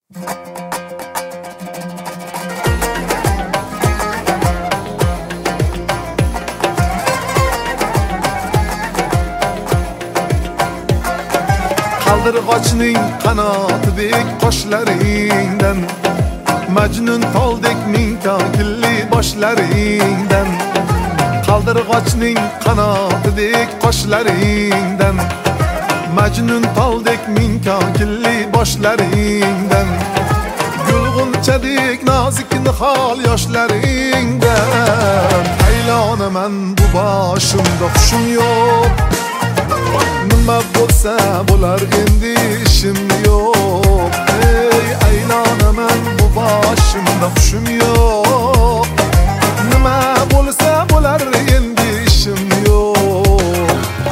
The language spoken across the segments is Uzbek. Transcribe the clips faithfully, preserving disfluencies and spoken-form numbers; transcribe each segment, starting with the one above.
Qaldirg'ochning qanotidek qoshlaringdan, Majnun toldek ming togilli boshlaringdan. Qaldirg'ochning qanotidek qoshlaringdan, Majnun toldek ming togilli boshlaringdan. Gulg'unchadek nozik nihol yoshlaringdan. Aylonaman bu boshimda hushim yo'q, nima bo'lsa bo'lar endi ishim yo'q. Ey aylonaman bu boshimda hushim yo'q, nima bo'lsa bo'lar endi ishim yo'q.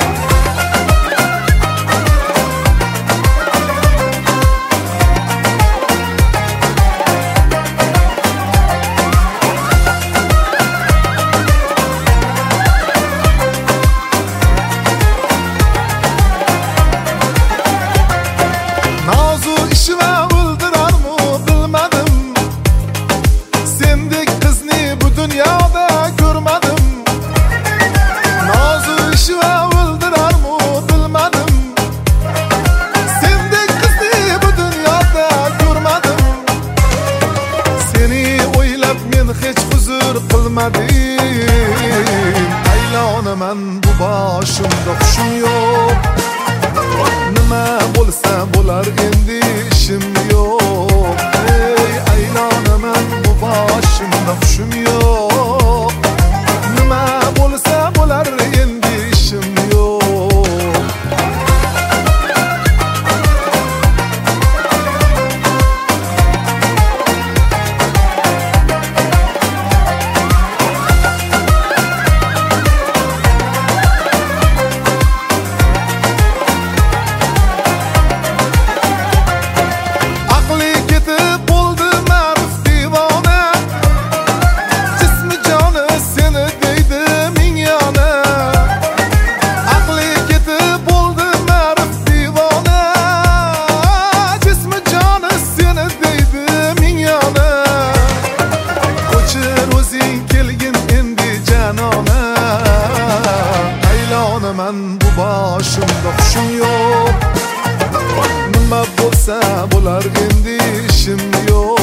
Aylonaman bu boshimda hushim yo'q, nima bo'lsa bo'lar endi ishim yo'q. Ey aylonaman bu boshimda hushim yo'q, nima bo'lsa bo'lar endi ishim yo'q. Aylonaman bu boshimda hushim yo'q, nima bo'lsa bo'lar endi ishim yo'q.